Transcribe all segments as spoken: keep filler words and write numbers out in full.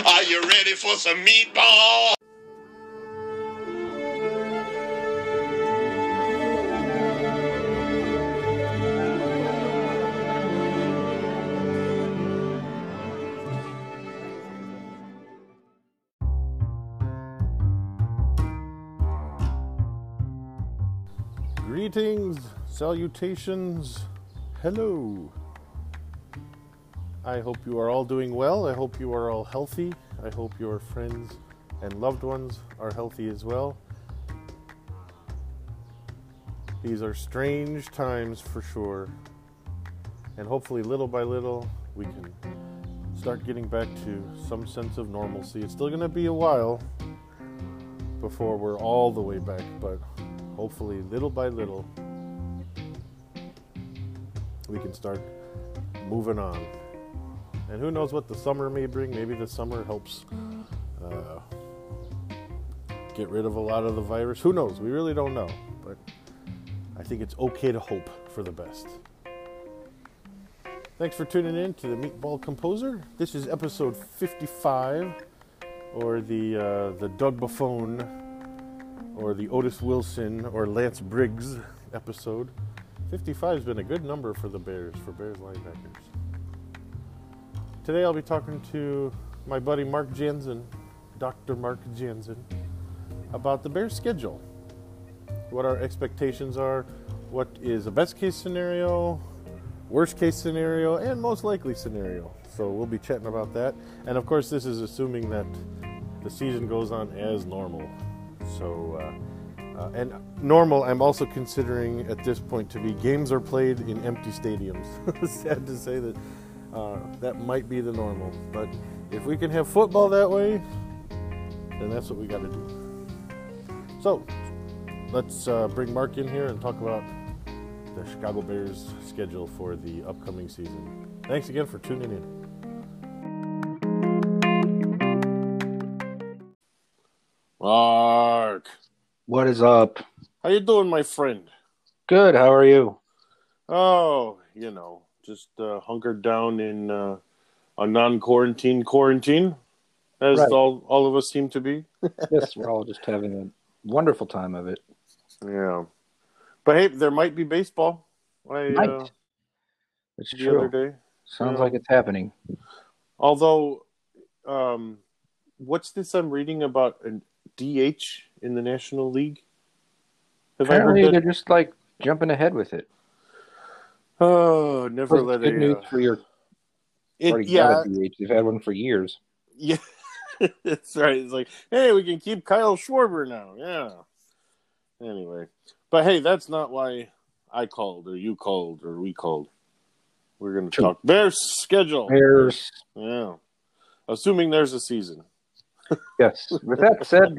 Are you ready for some meatball? Greetings, salutations, hello. I hope you are all doing well. I hope you are all healthy. I hope your friends and loved ones are healthy as well. These are strange times for sure. And hopefully little by little we can start getting back to some sense of normalcy. It's still going to be a while before we're all the way back, but hopefully, little by little, we can start moving on. And who knows what the summer may bring. Maybe the summer helps uh, get rid of a lot of the virus. Who knows? We really don't know. But I think it's okay to hope for the best. Thanks for tuning in to the Meatball Composer. This is episode fifty-five, or the uh, the Doug Buffone, or the Otis Wilson or Lance Briggs episode. fifty-five has been a good number for the Bears, for Bears linebackers. Today I'll be talking to my buddy Mark Jansen, Doctor Mark Jansen, about the Bears schedule. What our expectations are, what is a best case scenario, worst case scenario, and most likely scenario. So we'll be chatting about that. And of course this is assuming that the season goes on as normal. So, uh, uh, and normal, I'm also considering at this point to be games are played in empty stadiums. Sad to say that uh, that might be the normal. But if we can have football that way, then that's what we got to do. So, let's uh, bring Mark in here and talk about the Chicago Bears schedule for the upcoming season. Thanks again for tuning in. Mark, what is up? How you doing, my friend? Good. How are you? Oh, you know, just uh, hunkered down in uh, a non-quarantine quarantine, as right. all all of us seem to be. Yes, we're all just having a wonderful time of it. Yeah, but hey, there might be baseball. I, might. Uh, it's the true. Other day. Sounds yeah. like it's happening. Although, um, what's this I'm reading about? An D H in the National League? Have Apparently, I heard that? they're just like jumping ahead with it. Oh, never well, let good a news uh, for your. it, already yeah. got a D H. They've had one for years. Yeah, that's right. It's like, hey, we can keep Kyle Schwarber now. Yeah. Anyway, but hey, that's not why I called, or you called, or we called. We're going to True. talk Bears schedule. Bears. Yeah. Assuming there's a season. Yes. With that said.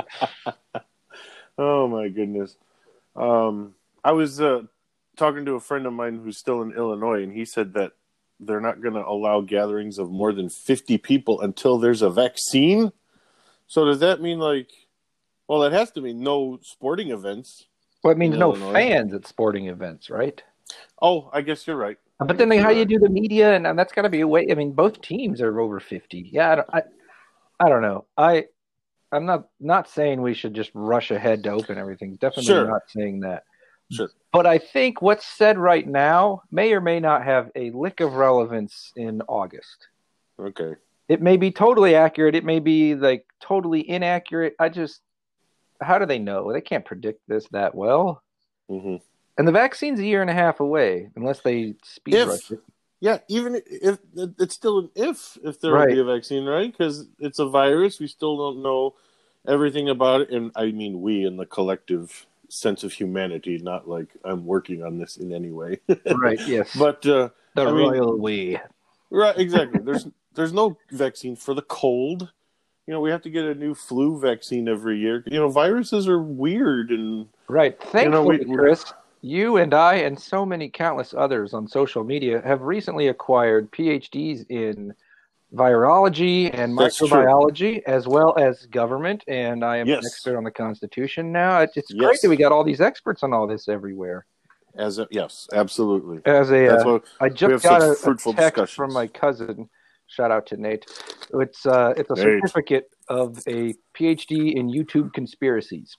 Oh, my goodness. Um, I was uh, talking to a friend of mine who's still in Illinois, and he said that they're not going to allow gatherings of more than fifty people until there's a vaccine. So does that mean, like, well, it has to mean no sporting events. Well, it means no Illinois. fans at sporting events, right? Oh, I guess you're right. But then they, how you do the media, and, and that's got to be a way. I mean, both teams are over fifty. Yeah, I don't, I, I don't know. I, I'm not not saying we should just rush ahead to open everything. Definitely Sure. not saying that. Sure. But I think what's said right now may or may not have a lick of relevance in August. Okay. It may be totally accurate. It may be like totally inaccurate. I just, how do they know? They can't predict this that well. Mm-hmm. And the vaccine's a year and a half away, unless they speed If, rush it. Yeah, even if it's still an if, if there Right. will be a vaccine, right? Because it's a virus. We still don't know everything about it. And I mean, we in the collective sense of humanity, not like I'm working on this in any way. Right, yes. But, uh, the I mean, royal we. Right, exactly. There's there's no vaccine for the cold. You know, we have to get a new flu vaccine every year. You know, viruses are weird and right. Thankfully, you know, we, Chris, you and I and so many countless others on social media have recently acquired P H Ds in virology and That's microbiology, true. As well as government. And I am yes. an expert on the Constitution now. It's, it's yes. great that we got all these experts on all this everywhere. As a, yes, absolutely. As a, That's uh, what, I just got a, a text discussions. from my cousin Shout out to Nate. It's uh, it's a Nate. certificate of a P H D in YouTube conspiracies.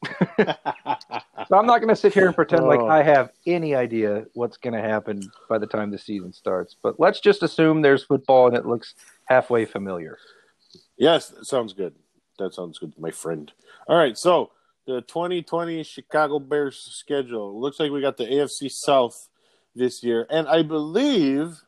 So I'm not going to sit here and pretend Oh. like I have any idea what's going to happen by the time the season starts. But let's just assume there's football and it looks halfway familiar. Yes, that sounds good. That sounds good, my friend. All right, so the twenty twenty Chicago Bears schedule. Looks like we got the A F C South this year. And I believe,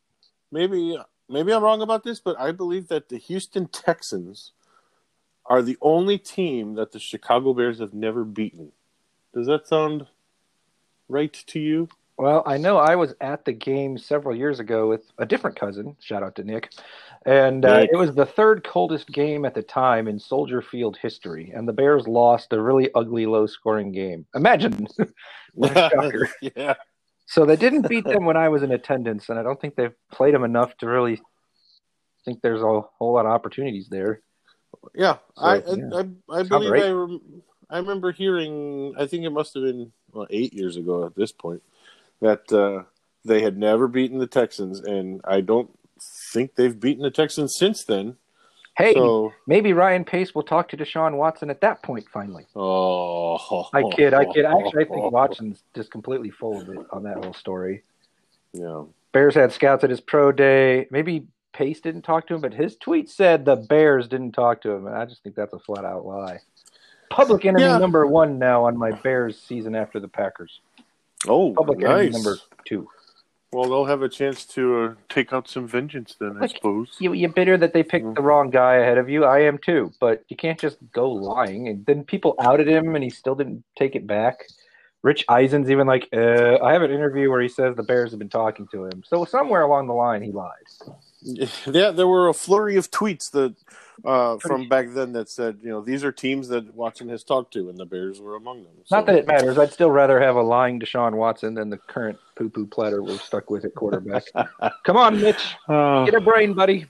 maybe maybe I'm wrong about this, but I believe that the Houston Texans are the only team that the Chicago Bears have never beaten. Does that sound right to you? Well, I know I was at the game several years ago with a different cousin. Shout out to Nick. And uh, Nick. it was the third coldest game at the time in Soldier Field history. And the Bears lost a really ugly, low-scoring game. Imagine. What a shocker. Yeah. So they didn't beat them when I was in attendance, and I don't think they've played them enough to really think there's a whole lot of opportunities there. Yeah, So, I, yeah. I I I Sounds believe right. I rem- I remember hearing. I think it must have been well eight years ago at this point that uh, they had never beaten the Texans, and I don't think they've beaten the Texans since then. Hey, So, maybe Ryan Pace will talk to Deshaun Watson at that point finally. oh, I kid, I kid. Actually, I think Watson's just completely full of it on that whole story. Yeah, Bears had scouts at his pro day. Maybe Pace didn't talk to him, but his tweet said the Bears didn't talk to him, and I just think that's a flat-out lie. Public enemy Yeah. number one now on my Bears season after the Packers. oh, Public enemy nice. number two. Well, they'll have a chance to uh, take out some vengeance then, I Look, suppose. You, you're bitter that they picked the wrong guy ahead of you. I am too, but you can't just go lying. And then people outed him, and he still didn't take it back. Rich Eisen's even like, uh, I have an interview where he says the Bears have been talking to him. So somewhere along the line, he lied. Yeah, there were a flurry of tweets that uh, from back then that said, you know, these are teams that Watson has talked to, and the Bears were among them. So. Not that it matters. I'd still rather have a lying Deshaun Watson than the current poo-poo platter we're stuck with at quarterback. Come on, Mitch. Uh, Get a brain, buddy.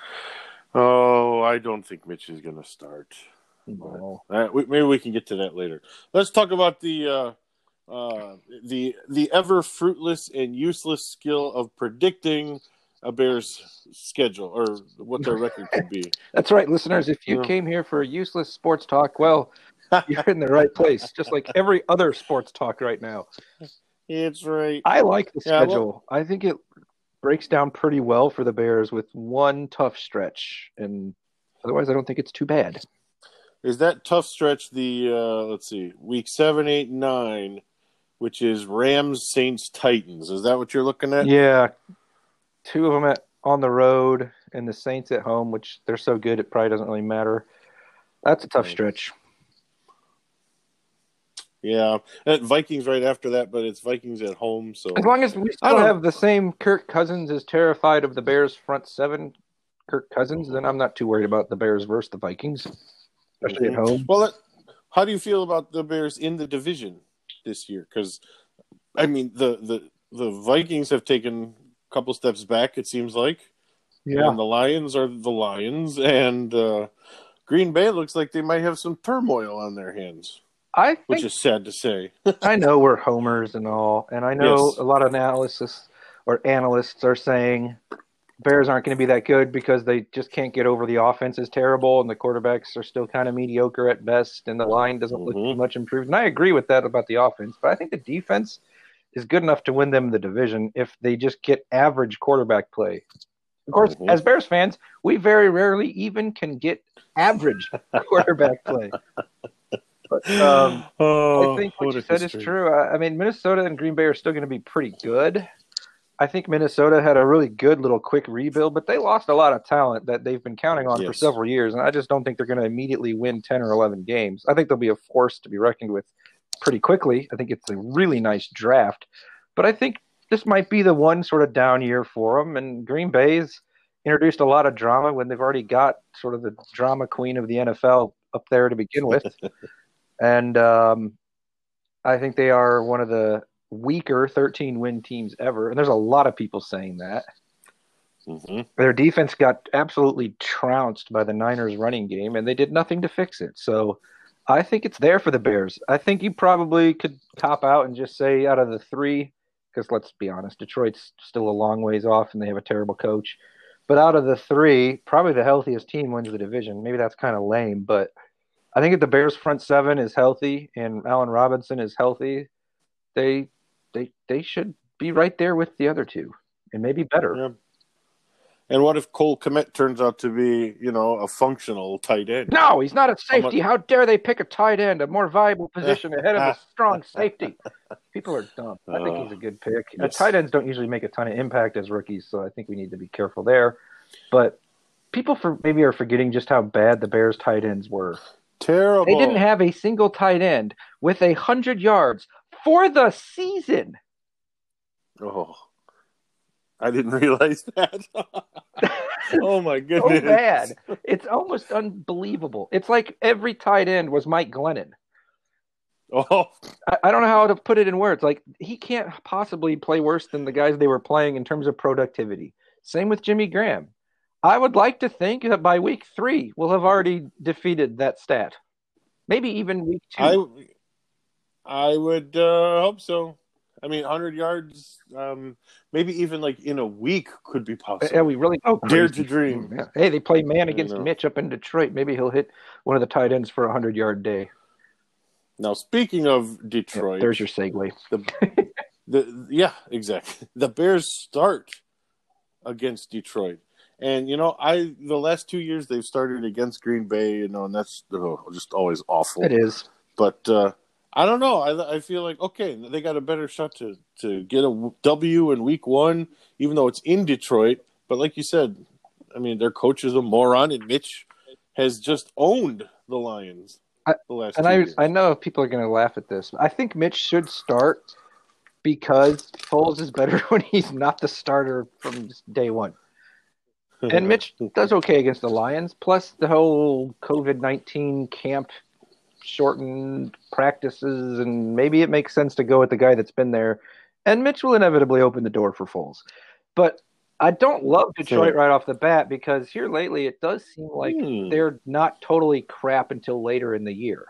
oh, I don't think Mitch is going to start. No. Uh, we, maybe we can get to that later. Let's talk about the uh, uh, the the ever fruitless and useless skill of predicting a Bears schedule or what their record could be. That's right, listeners. If you Yeah. came here for useless sports talk, well, you're in the right place, just like every other sports talk right now. It's right. I like the Yeah, well- schedule. I think it breaks down pretty well for the Bears with one tough stretch, and otherwise I don't think it's too bad. Is that tough stretch the uh, let's see, week seven, eight, nine, which is Rams, Saints, Titans? Is that what you're looking at? Yeah, two of them at, on the road and the Saints at home, which they're so good it probably doesn't really matter. That's a tough Right. stretch. Yeah, and Vikings right after that, but it's Vikings at home. So As long as we I still don't- have the same Kirk Cousins is terrified of the Bears front seven, Kirk Cousins, then I'm not too worried about the Bears versus the Vikings, especially at home. Well, that, how do you feel about the Bears in the division this year? Because I mean, the, the the Vikings have taken a couple steps back. It seems like, and the Lions are the Lions, and uh, Green Bay looks like they might have some turmoil on their hands, I think which is sad to say. I know we're homers and all, and I know Yes. a lot of analysis or analysts are saying Bears aren't going to be that good because they just can't get over the offense is terrible and the quarterbacks are still kind of mediocre at best and the line doesn't look Mhm. too much improved. And I agree with that about the offense, but I think the defense is good enough to win them the division if they just get average quarterback play. Of course, Mhm. as Bears fans, we very rarely even can get average quarterback play. But, um, oh, I think what, what you a said is history. true. I, I mean, Minnesota and Green Bay are still going to be pretty good. I think Minnesota had a really good little quick rebuild, but they lost a lot of talent that they've been counting on for Yes. several years, and I just don't think they're going to immediately win ten or eleven games. I think they'll be a force to be reckoned with pretty quickly. I think it's a really nice draft, but I think this might be the one sort of down year for them, and Green Bay's introduced a lot of drama when they've already got sort of the drama queen of the N F L up there to begin with. And um, I think they are one of the weaker thirteen-win teams ever. And there's a lot of people saying that. Mm-hmm. Their defense got absolutely trounced by the Niners running game, and they did nothing to fix it. So I think it's there for the Bears. I think you probably could top out and just say out of the three, because let's be honest, Detroit's still a long ways off, and they have a terrible coach. But out of the three, probably the healthiest team wins the division. Maybe that's kind of lame, but I think if the Bears front seven is healthy and Allen Robinson is healthy, they they they should be right there with the other two, and maybe better. Yeah. And what if Cole Kmet turns out to be, you know, a functional tight end? No, he's not a How safety. much- How dare they pick a tight end, a more viable position ahead of a strong safety? People are dumb. I think he's a good pick. Uh, yes. Tight ends don't usually make a ton of impact as rookies, so I think we need to be careful there. But people for maybe are forgetting just how bad the Bears tight ends were. Terrible. They didn't have a single tight end with a hundred yards for the season. Oh, I didn't realize that. Oh my So goodness. bad. It's almost unbelievable. It's like every tight end was Mike Glennon. Oh, I, I don't know how to put it in words. Like, he can't possibly play worse than the guys they were playing in terms of productivity. Same with Jimmy Graham. I would like to think that by week three, we'll have already defeated that stat. Maybe even week two. I I would uh, hope so. I mean, one hundred yards, um, maybe even like in a week could be possible. Yeah, we really oh, Dare crazy. to dream. Yeah. Hey, they play man I against know. Mitch up in Detroit. Maybe he'll hit one of the tight ends for a hundred-yard day. Now, speaking of Yeah, Detroit, there's your segue. the, the yeah, exactly. The Bears start against Detroit. And, you know, I the last two years they've started against Green Bay, you know, and that's oh, just always awful. It is. But uh, I don't know. I, I feel like, okay, they got a better shot to, to get a W in week one, even though it's in Detroit. But like you said, I mean, their coach is a moron, and Mitch has just owned the Lions I, the last and two I, years. I know people are going to laugh at this. I think Mitch should start because Foles is better when he's not the starter from day one. And Mitch does okay against the Lions. Plus, the whole COVID nineteen camp shortened practices, and maybe it makes sense to go with the guy that's been there. And Mitch will inevitably open the door for Foles. But I don't love Detroit Sure. right off the bat because here lately it does seem like Hmm. they're not totally crap until later in the year.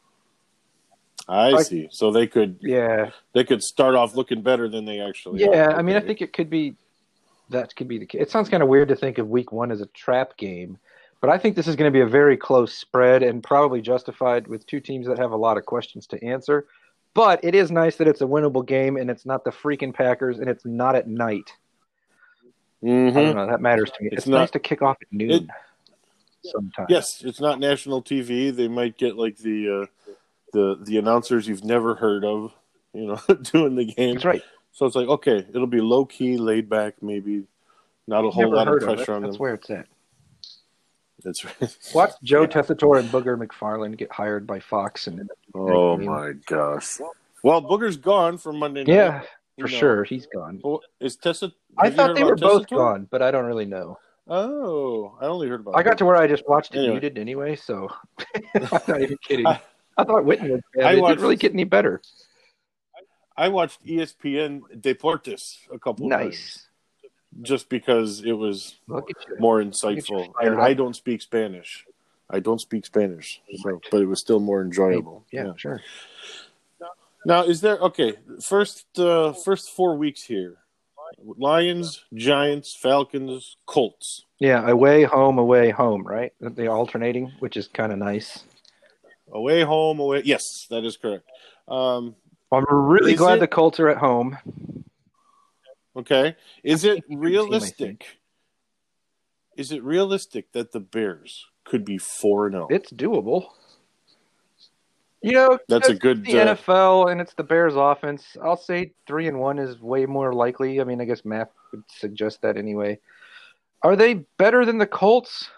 I I- see. So they could Yeah. they could start off looking better than they actually Yeah, are. I mean, I Okay. think it could be that could be the case. It sounds kind of weird to think of week one as a trap game, but I think this is going to be a very close spread and probably justified with two teams that have a lot of questions to answer. But it is nice that it's a winnable game and it's not the freaking Packers and it's not at night. Mhm. I don't know. That matters to me. It's, It's not- nice to kick off at noon sometimes. Yes, it's not national T V. They might get like the uh, the the announcers you've never heard of, you know, doing the game. That's right. So it's like, okay, it'll be low key, laid back, maybe not a whole Never lot of heard of pressure it. on That's them. where it's at. That's right. Watch Joe Yeah. Tessitore and Booger McFarland get hired by Fox. and Oh my gosh. Well, Booger's gone from Monday night. Yeah, You for know. sure. He's gone. Well, is Tessa? I have you thought heard they were about both Tessitore? gone, but I don't really know. Oh, I only heard about. I got to Booger. where I just watched it Anyway. muted anyway, so I'm not even kidding. I- I thought Witten was bad. I It watched- didn't really get any better. I watched E S P N Deportes a couple of times Nice. just because it was Look at you. more Get insightful. you fired And I up. don't speak Spanish. I don't speak Spanish, so but it was still more enjoyable. Yeah, sure. Now, is there okay? First, uh, first four weeks here: Lions, Giants, Falcons, Colts. Yeah, away, home, away, home, right? They alternating, which is kind of nice. Away, home, away. Yes, that is correct. Um, I'm really Is glad it- the Colts are at home. okay, is it Good team, I realistic? think. Is it realistic that the Bears could be four and zero? It's doable. You know, That's a it's good, the uh, N F L, and it's the Bears' offense. I'll say three and one is way more likely. I mean, I guess math would suggest that anyway. Are they better than the Colts?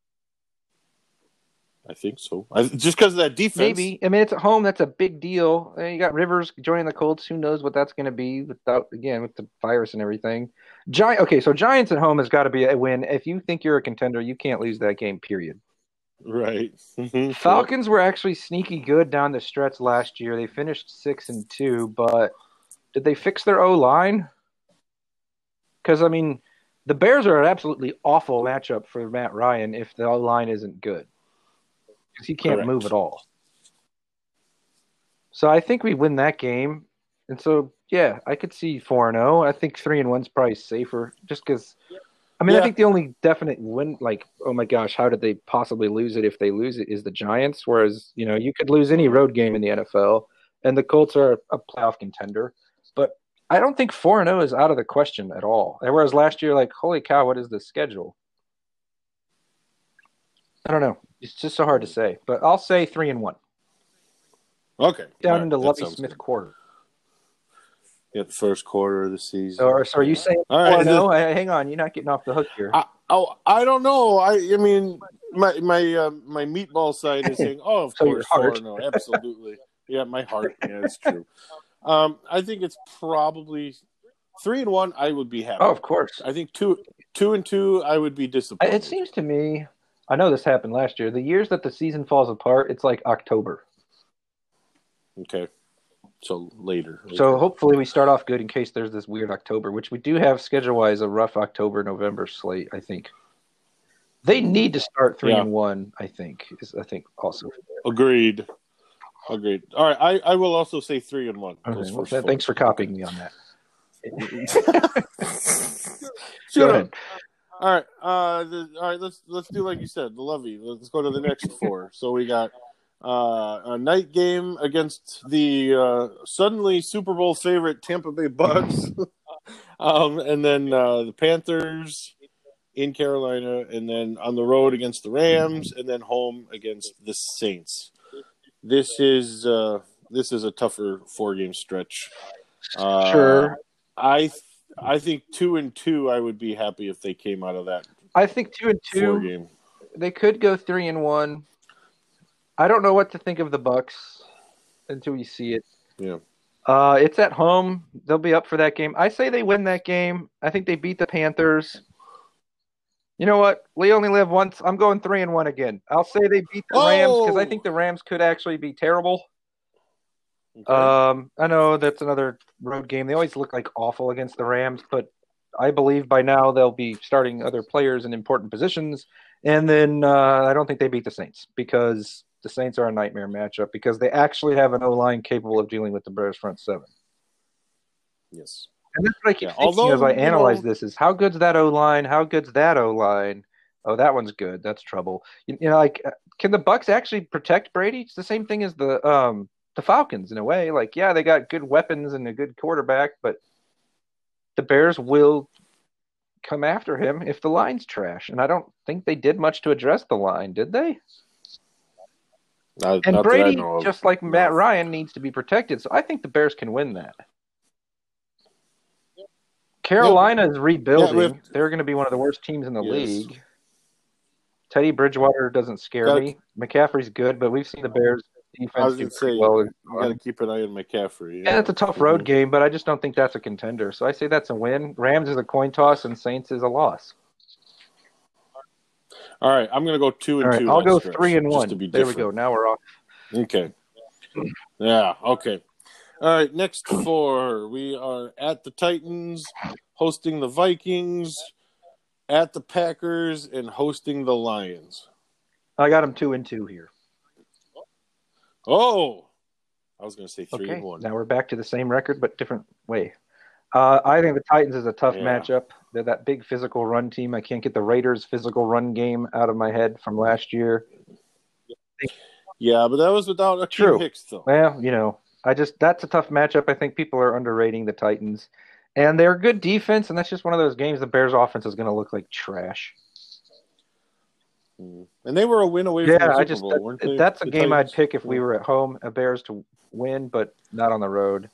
I think so. I, just because of that defense. Maybe. I mean, it's at home. That's a big deal. And you got Rivers joining the Colts. Who knows what that's going to be without, again, with the virus and everything. Giant. Okay, so Giants at home has got to be a win. If you think you're a contender, you can't lose that game, period. Right. Mhm. Falcons were actually sneaky good down the stretch last year. They finished six and two, but did they fix their O line? Because I mean, the Bears are an absolutely awful matchup for Matt Ryan if the O line isn't good, because he can't Correct. move at all. So I think we win that game, and so yeah, I could see four and zero. I think three and one's probably safer, just because. I I mean, Yeah. I think the only definite win, like, oh my gosh, how did they possibly lose it if they lose it, is the Giants. Whereas, you know, you could lose any road game in the N F L, and the Colts are a playoff contender. But I don't think four and zero is out of the question at all. And whereas last year, like, holy cow, what is the schedule? I don't know. It's just so hard to say. But I'll say three and one. Okay. Down All right, into that Lovey sounds Smith good. quarter. Yeah, the first quarter of the season. Or so are you saying All right, four and the- zero? Hang on, you're not getting off the hook here. I, oh, I don't know. I, I mean, my my uh, my meatball side is saying, "Oh, of So your course, four heart. no, absolutely." Yeah, my heart. Yeah, it's true. Um, I think it's probably three and one. I would be happy. Oh, of course. I think two two and two. I would be disappointed. It seems to me, I know this happened last year. The years that the season falls apart, it's like October. Okay, so later. So Okay. hopefully we start off good in case there's this weird October, which we do have schedule-wise a rough October November slate. I think they need to start three Yeah. and one. I think is I think also. Agreed. Agreed. All right, I, I will also say three and one. Okay, those well, first th- four. thanks for copying me on that. Shut Go up. ahead. All right. Uh, the, all right. Let's let's do like you said, the Lovey. Let's go to the next four. So we got uh, a night game against the uh, suddenly Super Bowl favorite Tampa Bay Bucks, um, and then uh, the Panthers in Carolina, and then on the road against the Rams, and then home against the Saints. This is uh, this is a tougher four game stretch. Uh, Sure. I I think two and two. I would be happy if they came out of that I think two and four two. game. They could go three and one. I don't know what to think of the Bucks until we see it. Yeah. Uh, it's at home. They'll be up for that game. I say they win that game. I think they beat the Panthers. You know what? We only live once. I'm going three and one again. I'll say they beat the Rams because I Oh! think the Rams could actually be terrible. Okay. Um, I know that's another road game. They always look like awful against the Rams, but I believe by now they'll be starting other players in important positions. And then uh, I don't think they beat the Saints because the Saints are a nightmare matchup because they actually have an O-line capable of dealing with the Bears front seven. yes. And that's what I keep Yeah, thinking although, as I you analyze know- this is how good's that O-line? How good's that O-line? Oh, that one's good. That's trouble. You, you know, like, uh, can the Bucks actually protect Brady? It's the same thing as the um, the Falcons in a way. Like, yeah, they got good weapons and a good quarterback, but the Bears will come after him if the line's trash. And I don't think they did much to address the line, did they? Not, And not that I Brady, know of. just like No. Matt Ryan, needs to be protected. So I think the Bears can win that. Carolina is rebuilding. Yeah, we have- They're going to be one of the worst teams in the Yes. league. Teddy Bridgewater doesn't scare Got- me. McCaffrey's good, but we've seen the Bears I defense was do going to pretty say, well. you got to keep an eye on McCaffrey. Yeah, it's a tough road Mhm. game, but I just don't think that's a contender. So I say that's a win. Rams is a coin toss, and Saints is a loss. All right, I'm going to go two and All right, two. I'll that go stretch, three and just one. to be There we different. go. Now we're off. Okay. Yeah, okay. All right, next four. We are at the Titans, hosting the Vikings, at the Packers, and hosting the Lions. I got them two and two here. Oh! I was going to say three Okay, and one. now we're back to the same record, but different way. Uh, I think the Titans is a tough Yeah. matchup. They're that big physical run team. I can't get the Raiders' physical run game out of my head from last year. Yeah, but that was without Akeem True. Hicks, though. Well, you know, I just that's a tough matchup. I think people are underrating the Titans, and they're a good defense, and that's just one of those games. The Bears' offense is going to look like trash. Mm. And they were a win away Yeah, from the I Super just Bowl, that- weren't they? that's a The game Titans? I'd pick if we were at home. A Bears to win, but not on the road.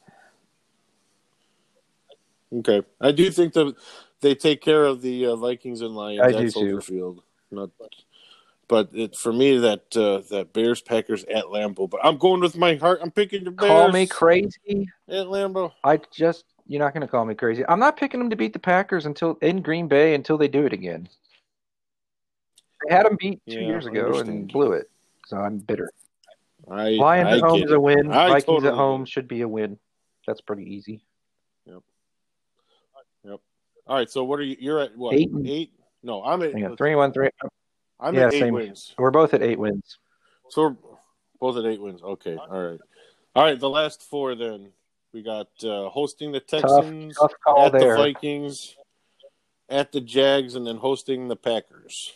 Okay, I do think that they take care of the uh, Vikings and Lions I at do Soldier too. Field. Not, but it, for me, that uh, that Bears Packers at Lambeau. But I'm going with my heart. I'm picking the Bears. Call me crazy. at Lambeau. I just you're not going to call me crazy. I'm not picking them to beat the Packers until in Green Bay until they do it again. They had them beat two Yeah, years I ago and understand. blew it, so I'm bitter. I Lions I at home get is a it. win. I Vikings totally at home get should be a win. That's pretty easy. it. Yep. All right. So what are you? You're at what? Eight and- Eight? No, I'm at. Hang on, three and one, three. I'm yeah, at eight same. wins. We're both at eight wins. So we're both at eight wins. Okay. All right. All right. The last four then. We got uh, hosting the Tough, Texans, tough call at there. the Vikings, at the Jags, and then hosting the Packers.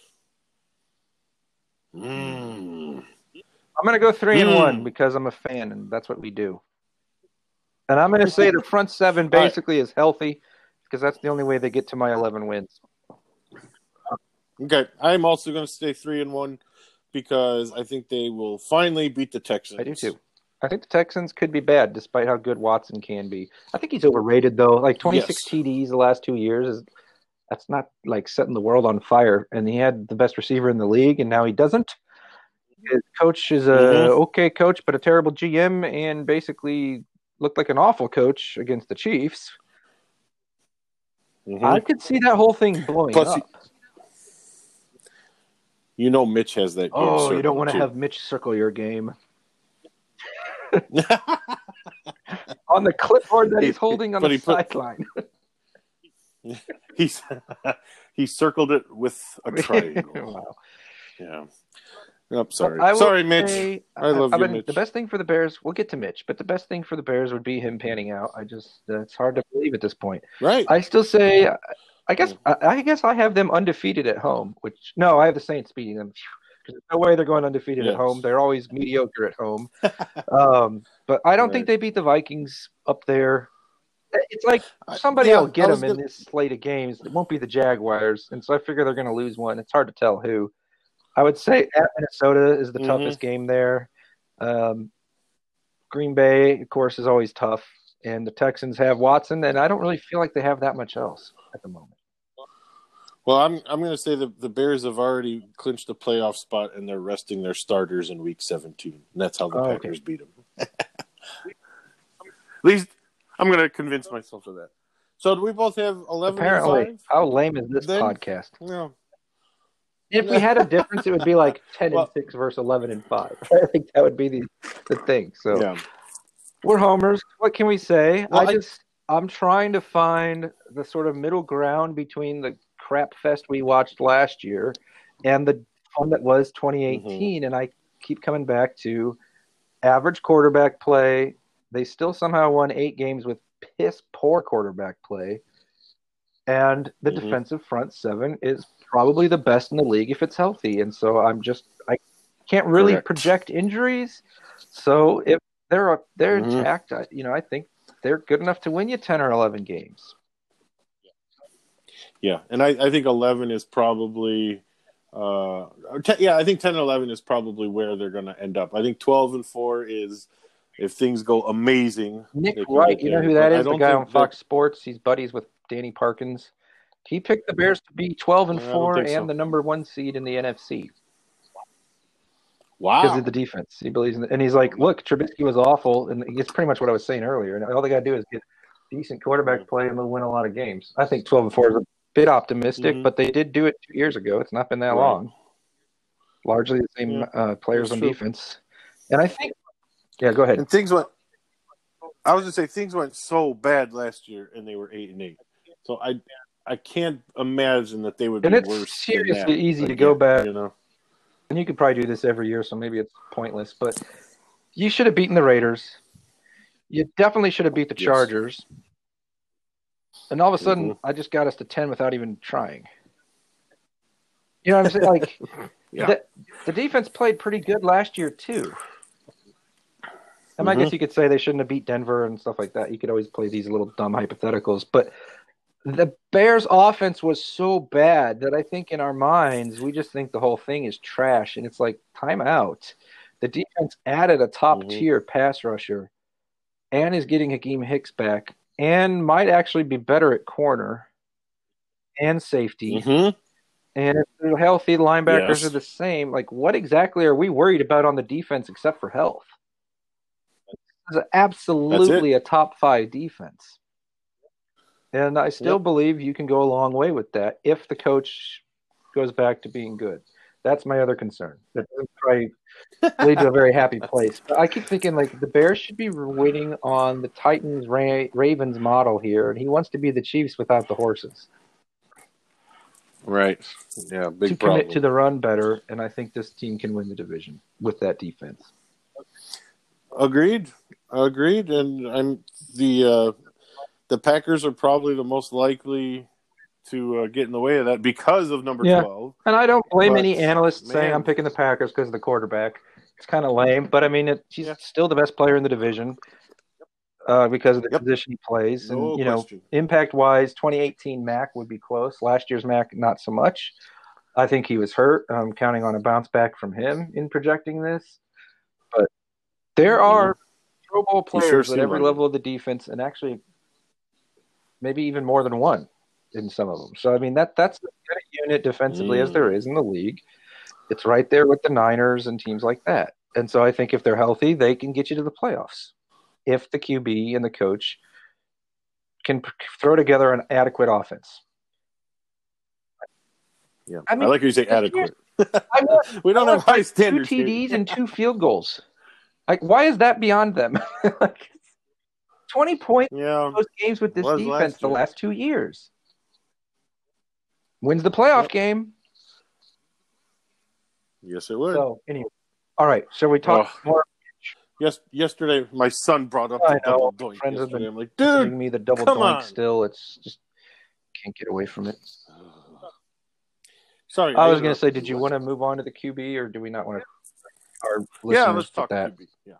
Mm. I'm going to go three and Mm. one because I'm a fan, and that's what we do. And I'm going to say the front seven basically is healthy because that's the only way they get to my eleven wins. Okay, I'm also going to stay three and one because I think they will finally beat the Texans. I do too. I think the Texans could be bad, despite how good Watson can be. I think he's overrated, though. Like twenty-six Yes. T Ds the last two years is that's not like setting the world on fire. And he had the best receiver in the league, and now he doesn't. His coach is a Mhm. okay coach, but a terrible G M, and basically looked like an awful coach against the Chiefs. Mhm. I could see that whole thing blowing Plus, up. You know Mitch has that game Oh, you don't circled, want to too. have Mitch circle your game. On the clipboard that he's holding on But the he put- sideline. He's he circled it with a triangle. Wow. Yeah. Yep, sorry. I will Sorry, Mitch. say- I love I you, mean, Mitch. The best thing for the Bears, we'll get to Mitch, but the best thing for the Bears would be him panning out. I just, uh, it's hard to believe at this point. Right. I still say, I guess, I, I guess I have them undefeated at home. Which no, I have the Saints beating them. There's no way they're going undefeated Yes. at home. They're always mediocre at home. um, but I don't Right. think they beat the Vikings up there. It's like somebody yeah, will get I was them in gonna- this slate of games. It won't be the Jaguars, and so I figure they're going to lose one. It's hard to tell who. I would say at Minnesota is the Mhm. toughest game there. Um, Green Bay, of course, is always tough, and the Texans have Watson, and I don't really feel like they have that much else at the moment. Well, I'm I'm going to say that the Bears have already clinched a playoff spot, and they're resting their starters in Week seventeen. And that's how the Oh, okay. Packers beat them. At least I'm going to convince myself of that. So do we both have eleven Apparently, and five? how lame is this Then- podcast? No. If we had a difference, it would be like ten Well- and six versus eleven and five. I think that would be the, the thing. So Yeah. we're homers. What can we say? Well, I I- just I'm trying to find the sort of middle ground between the crap fest we watched last year and the one that was twenty eighteen, Mm-hmm. and I keep coming back to average quarterback play. They still somehow won eight games with piss poor quarterback play, and the Mhm. defensive front seven is probably the best in the league if it's healthy. And so I'm just I can't really Correct. project injuries. So if they're they're Mhm. intact, I, you know, I think they're good enough to win you ten or eleven games. Yeah, and I, I think eleven is probably, uh, ten, yeah, I think ten and eleven is probably where they're going to end up. I think twelve and four is if things go amazing. Nick they can Wright, get you know there. who that But I is? The don't guy think on that- Fox Sports. He's buddies with Danny Parkins. He picked the Bears to be twelve and I don't four think and so. the number one seed in the N F C Wow. because of the defense. He believes in it. And he's like, look, Trubisky was awful, and it's pretty much what I was saying earlier. And all they got to do is get decent quarterback play, and they'll win a lot of games. I think twelve and four is a bit optimistic, Mhm. but they did do it two years ago. It's not been that Right. long. Largely the same Yeah, uh, players that's on true. defense. And I think, yeah, go ahead. And things went. I was going to say things went so bad last year, and they were eight and eight. So I, I can't imagine that they would be And it's worse. seriously than that easy to again, go back. You know. And you could probably do this every year, so maybe it's pointless. But you should have beaten the Raiders. You definitely should have beat the Yes. Chargers. And all of a sudden, Mhm. I just got us to ten without even trying. You know what I'm saying? Like, Yeah. the, the defense played pretty good last year, too. And I Mhm. guess you could say they shouldn't have beat Denver and stuff like that. You could always play these little dumb hypotheticals. But the Bears' offense was so bad that I think in our minds, we just think the whole thing is trash. And it's like, time out. The defense added a top-tier pass rusher and is getting Hakeem Hicks back and might actually be better at corner and safety. Mhm. And if they're healthy, the linebackers Yes. are the same. Like, what exactly are we worried about on the defense except for health? It's absolutely a top five defense. And I still Yep. believe you can go a long way with that if the coach goes back to being good. That's my other concern. That doesn't probably lead to a very happy place. But I keep thinking, like, the Bears should be waiting on the Titans Ra- Ravens model here, and he wants to be the Chiefs without the horses. Right. Yeah. Big to problem. commit to the run better, and I think this team can win the division with that defense. Agreed. Agreed. And I'm the uh, the Packers are probably the most likely to uh, get in the way of that because of number Yeah. twelve. And I don't blame But, any analysts saying man. I'm picking the Packers because of the quarterback. It's kind of lame, but I mean, it, he's Yeah. still the best player in the division uh, because of the Yep. position he plays. No and, you know, question. impact-wise, twenty eighteen Mac would be close. Last year's Mac, not so much. I think he was hurt. I'm counting on a bounce back from him in projecting this. But there are Pro Bowl He players sure at seemed every like level of the defense, and actually maybe even more than one in some of them. So, I mean, that that's as good a unit defensively as there is in the league. It's right there with the Niners and teams like that. And so I think if they're healthy, they can get you to the playoffs. If the Q B and the coach can p- throw together an adequate offense. Yeah, I I, mean, like how you say adequate. I mean, We don't I have want, high like, standards two here. T Ds and two field goals. Like, why is that beyond them? Like, twenty points Yeah, in those games with this was defense last the year. last two years. Wins the playoff Yep. game. Yes, it would. So, anyway. All right. Shall we talk Ugh. more? Yes, yesterday my son brought up I the know. double doink. Friends have Yesterday, been I'm like, Giving dude, me the double come doink on. still. It's just can't get away from it. Sorry, I was going to say, interrupted did you want to move on to the Q B, or do we not want to? Our Yeah, listeners let's with talk that. Q B. Yeah.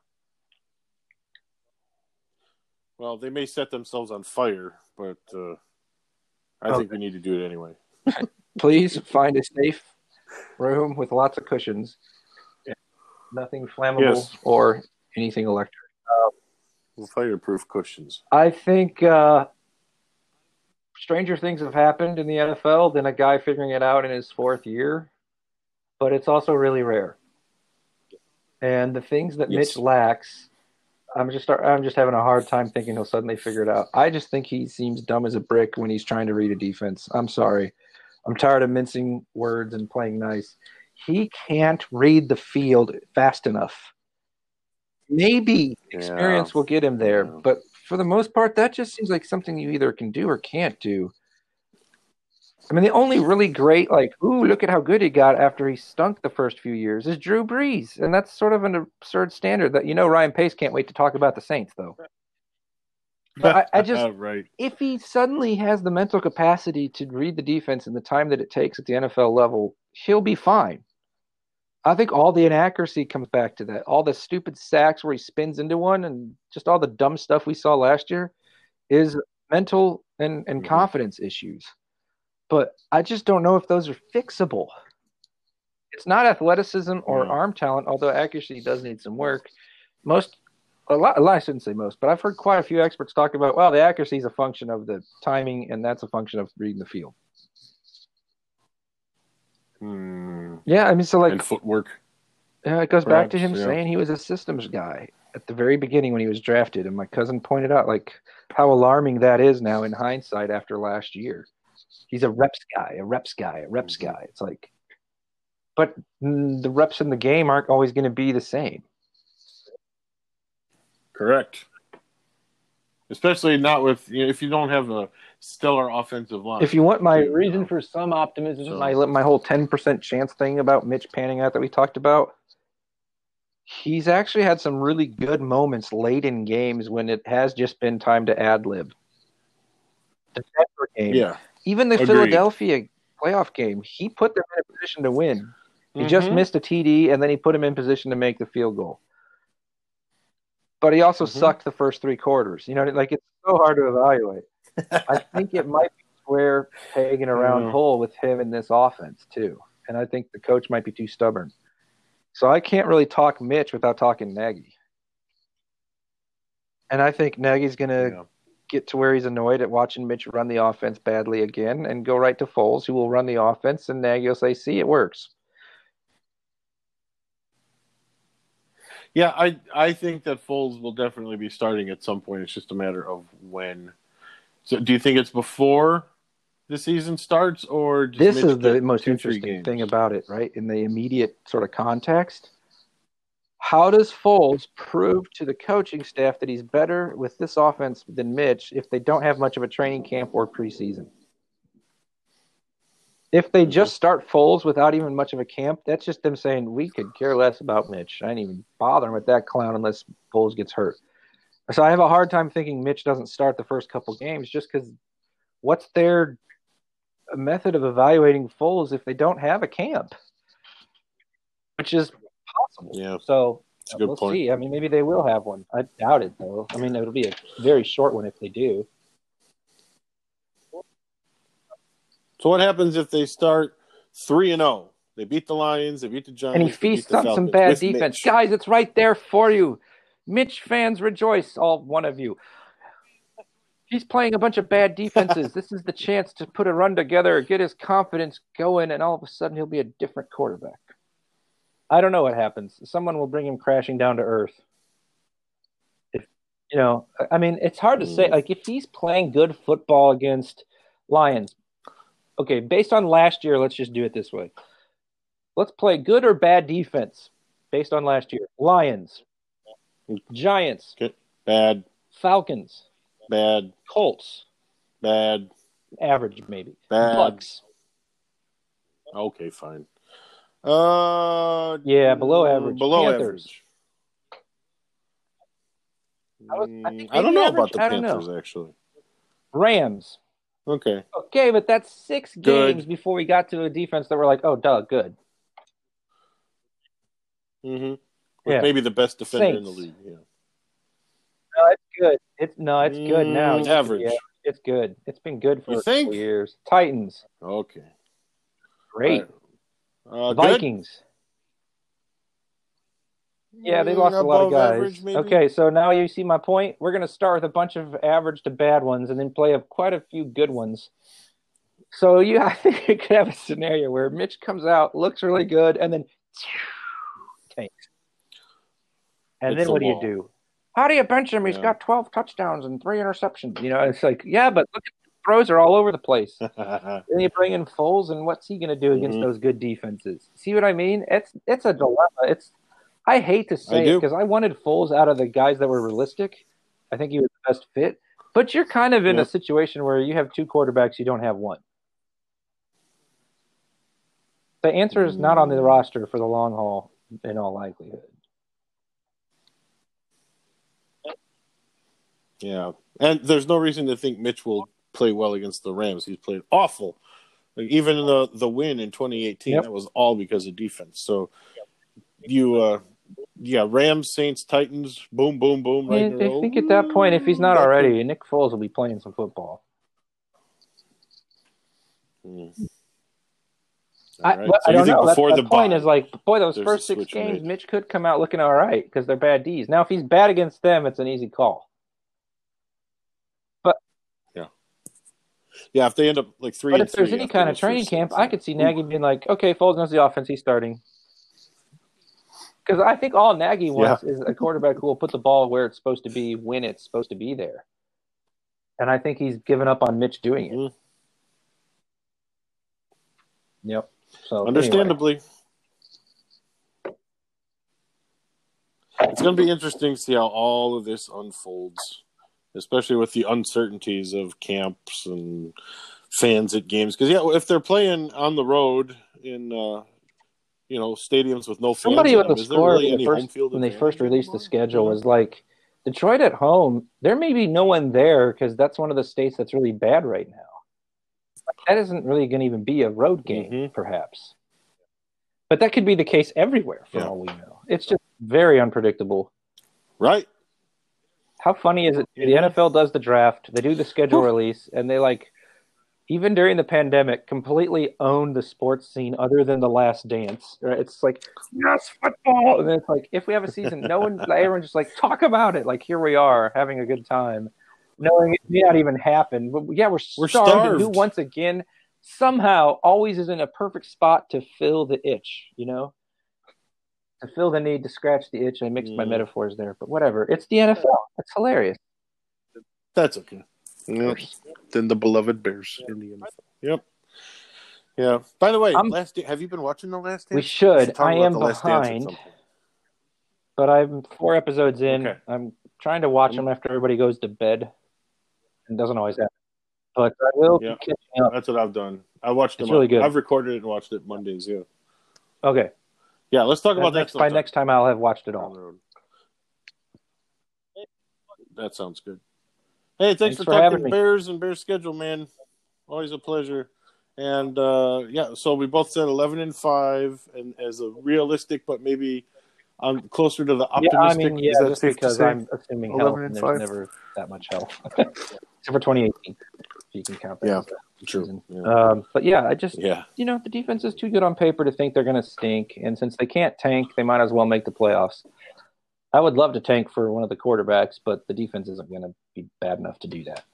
Well, they may set themselves on fire, but uh, I Okay. think we need to do it anyway. Please find a safe room with lots of cushions. Nothing flammable Yes. or anything electric. Fireproof cushions. I think uh, stranger things have happened in the N F L than a guy figuring it out in his fourth year, but it's also really rare. And the things that Yes. Mitch lacks, I'm just I'm just having a hard time thinking he'll suddenly figure it out. I just think he seems dumb as a brick when he's trying to read a defense. I'm sorry. I'm tired of mincing words and playing nice. He can't read the field fast enough. Maybe experience Yeah. will get him there, Yeah. but for the most part, that just seems like something you either can do or can't do. I mean, the only really great, like, ooh, look at how good he got after he stunk the first few years is Drew Brees. And that's sort of an absurd standard that, you know, Ryan Pace can't wait to talk about the Saints, though. But I, I just, right. if he suddenly has the mental capacity to read the defense in the time that it takes at the N F L level, he'll be fine. I think all the inaccuracy comes back to that. All the stupid sacks where he spins into one and just all the dumb stuff we saw last year is mental and, and Mhm. confidence issues. But I just don't know if those are fixable. It's not athleticism or Yeah. arm talent, although accuracy does need some work. Most, a lot, a lot, I shouldn't say most, but I've heard quite a few experts talk about, well, the accuracy is a function of the timing, and that's a function of reading the field. Hmm. Yeah, I mean, so like, And footwork. yeah, it goes back to him Perhaps, yeah. saying he was a systems guy at the very beginning when he was drafted, and my cousin pointed out like how alarming that is now in hindsight after last year. He's a reps guy, a reps guy, a reps Mhm. guy. It's like, but mm, the reps in the game aren't always going to be the same. Correct. Especially not with, you know, if you don't have a stellar offensive line. If you want my too, reason you know. for some optimism, So- my my whole ten percent chance thing about Mitch panning out that we talked about, he's actually had some really good moments late in games when it has just been time to ad lib. The Denver game, Yeah. even the Agreed. Philadelphia playoff game, he put them in a position to win. He just Mhm. missed a T D, and then he put him in position to make the field goal. But he also Mhm. sucked the first three quarters. You know, like it's so hard to evaluate. I think it might be square peg in a round Yeah. hole with him in this offense too, and I think the coach might be too stubborn. So I can't really talk Mitch without talking Nagy. And I think Nagy's going to Yeah. get to where he's annoyed at watching Mitch run the offense badly again and go right to Foles, who will run the offense, and Nagy will say, see, it works. Yeah, I I think that Foles will definitely be starting at some point. It's just a matter of when. So, do you think it's before the season starts, or does This Mitch is the get most two, three interesting games? thing about it, right? In the immediate sort of context. How does Foles prove to the coaching staff that he's better with this offense than Mitch if they don't have much of a training camp or preseason? If they just start Foles without even much of a camp, that's just them saying, we could care less about Mitch. I ain't even bothering with that clown unless Foles gets hurt. So I have a hard time thinking Mitch doesn't start the first couple games just because what's their a method of evaluating Foles if they don't have a camp, which is possible. Yeah, so it's a good we'll point. see. I mean, maybe they will have one. I doubt it, though. I mean, it'll be a very short one if they do. So what happens if they start three and zero? They beat the Lions, they beat the Giants, And he they beat feasts the on some Falcons bad with defense. Mitch. Guys, it's right there for you. Mitch fans rejoice, all one of you. He's playing a bunch of bad defenses. This is the chance to put a run together, get his confidence going, and all of a sudden he'll be a different quarterback. I don't know what happens. Someone will bring him crashing down to earth. If you know, I mean, it's hard to say. Like, if he's playing good football against Lions, okay, based on last year, let's just do it this way. Let's play good or bad defense based on last year. Lions, Giants, Okay. Bad, Falcons, bad, Colts, bad, average maybe. bad. Bucks, Okay, fine. Uh, yeah, below average. Below Panthers. average. I, was, I, think I don't maybe know average. about the I don't Panthers, know. actually. Rams. Okay. Okay, but that's six Good. games before we got to a defense that were like, oh, duh, good. Mm-hmm. Yeah. Maybe the best defender Saints. in the league. Yeah. No, it's good. It's no, it's good now. Mm, average. Yeah, it's good. It's been good for You a think? couple years. Titans. Okay. Great. Uh, Vikings. Good? Yeah, they lost a lot of Above guys. average, maybe? Okay, so now you see my point. We're going to start with a bunch of average to bad ones and then play a, quite a few good ones. So you, I think you could have a scenario where Mitch comes out, looks really good, and then tanks. And Hits then the what do you wall. do? How do you bench him? He's Yeah. got twelve touchdowns and three interceptions. You know, it's like, yeah, but look at the throws are all over the place. Then you bring in Foles, and what's he going to do against Mhm. those good defenses? See what I mean? It's it's a dilemma. It's I hate to say I it do. because I wanted Foles out of the guys that were realistic. I think he was the best fit. But you're kind of in Yep. a situation where you have two quarterbacks, you don't have one. The answer is not on the Mm. roster for the long haul, in all likelihood. Yeah. And there's no reason to think Mitch will play well against the Rams. He's played awful. Like, even the the win in twenty eighteen, Yep. that was all because of defense. So you, uh, yeah, Rams, Saints, Titans, boom, boom, boom. I, Right mean, in a I row. think at that point, if he's not That already, Nick Foles will be playing some football. Mm. I, All right. but So I you don't think know. That's before the the point bye, is like, boy, those there's a first six switch games, made. Mitch could come out looking all right because they're bad Ds. Now, if he's bad against them, it's an easy call. Yeah, if they end up like three But and if there's three any after kind of those training first camp, six, I yeah. could see Nagy being like, okay, Foles knows the offense, he's starting. Because I think all Nagy wants is a quarterback who will put the ball where it's supposed to be when it's supposed to be there. And I think he's given up on Mitch doing it. Mhm. Yep. So Understandably. It's going to be interesting to see how all of this unfolds, especially with the uncertainties of camps and fans at games. Because, yeah, if they're playing on the road in, uh, you know, stadiums with no fans somebody in with them, a is there score really when, any the home first, field when they advantage first released the anymore? schedule You know? was like, Detroit at home, there may be no one there because that's one of the states that's really bad right now. Like, that isn't really going to even be a road game, Mhm. perhaps. But that could be the case everywhere, for Yeah. all we know. It's just very unpredictable. Right? How funny is it? The Mhm. N F L does the draft, they do the schedule Whew. release, and they, like, even during the pandemic, completely own the sports scene other than The Last Dance. Right? It's like, yes, football! And then it's like, if we have a season, no one, everyone's just like, talk about it. Like, here we are, having a good time, knowing it may not even happen. But yeah, we're We're starved, and who starved. once again somehow always is in a perfect spot to fill the itch, you know? To fill the need to scratch the itch. I mixed my Mm. metaphors there, but whatever. It's the N F L. It's hilarious. That's okay. Yep. Then the beloved Bears in the N F L. Yep. Yeah. By the way, I'm- last have you been watching The Last Dance? We should. talk I about am The Last Dance at behind. some point. But I'm four episodes in. Okay. I'm trying to watch them after everybody goes to bed. It doesn't always happen. But I will Yeah. be catching up. That's what I've done. I watched It's them. really good. I've recorded it and watched it Mondays. Yeah. Okay. Yeah. Let's talk By about that. next, by sometime next time, I'll have watched it down all. the road. That sounds good. Hey, thanks, Thanks for, for talking having me. Bears and Bears schedule, man. Always a pleasure. And uh, yeah, so we both said eleven and five, and as a realistic, but maybe um, closer to the optimistic. Yeah, I mean, yeah, Is that just safe because to say? I'm assuming health, and there's five? never that much health, except for twenty eighteen, if you can count that. Yeah, as a true. season. Yeah. Um, but yeah, I just, Yeah. you know, the defense is too good on paper to think they're going to stink, and since they can't tank, they might as well make the playoffs. I would love to tank for one of the quarterbacks, but the defense isn't going to be bad enough to do that.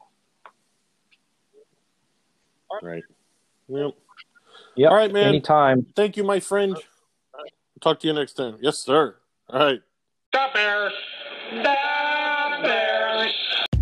Right. Yep. Yep. All right, man. Anytime. Thank you, my friend. Talk to you next time. Yes, sir. All right. The Bears. The Bears.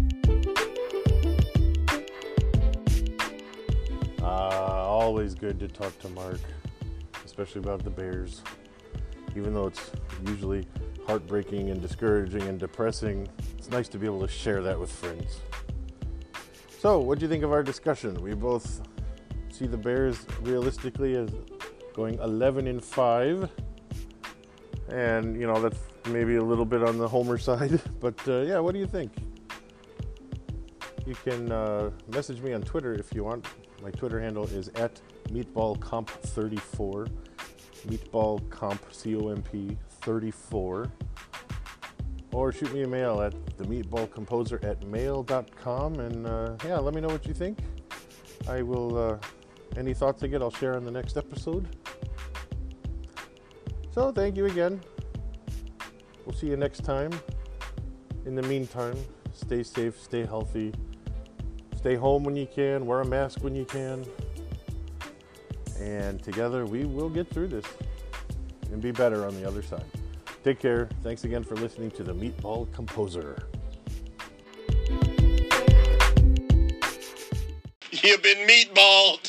Uh, always good to talk to Mark, especially about the Bears. Even though it's usually heartbreaking and discouraging and depressing, it's nice to be able to share that with friends. So, what do you think of our discussion? We both see the Bears realistically as going eleven and five, and you know that's maybe a little bit on the homer side. But uh, yeah, what do you think? You can uh, message me on Twitter if you want. My Twitter handle is at meatballcomp thirty-four. Meatballcomp C O M P thirty-four. Or shoot me a mail at the meatballcomposer at mail dot com, and uh, yeah, let me know what you think. I will, uh, any thoughts I get, I'll share on the next episode. So, thank you again. We'll see you next time. In the meantime, stay safe, stay healthy, stay home when you can, wear a mask when you can, and together we will get through this and be better on the other side. Take care. Thanks again for listening to the Meatball Composer. You've been meatballed.